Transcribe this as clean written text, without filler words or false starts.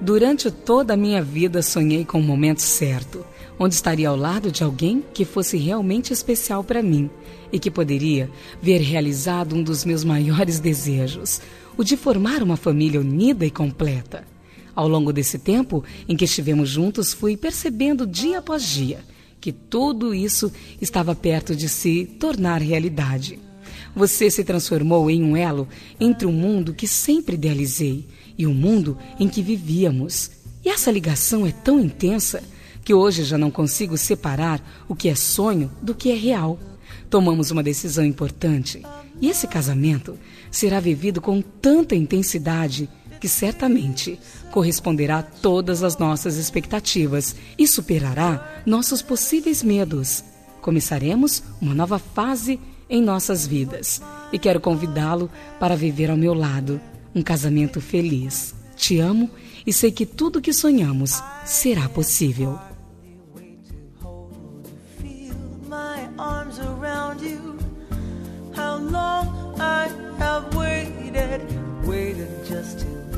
Durante toda a minha vida sonhei com o momento certo, onde estaria ao lado de alguém que fosse realmente especial para mim e que poderia ver realizado um dos meus maiores desejos, o de formar uma família unida e completa. Ao longo desse tempo em que estivemos juntos, fui percebendo dia após dia que tudo isso estava perto de se tornar realidade. Você se transformou em um elo entre o mundo que sempre idealizei e o mundo em que vivíamos. E essa ligação é tão intensa que hoje já não consigo separar o que é sonho do que é real. Tomamos uma decisão importante e esse casamento será vivido com tanta intensidade que certamente corresponderá a todas as nossas expectativas e superará nossos possíveis medos. Começaremos uma nova fase em nossas vidas e quero convidá-lo para viver ao meu lado um casamento feliz. Te amo e sei que tudo que sonhamos será possível. How long I have waited just to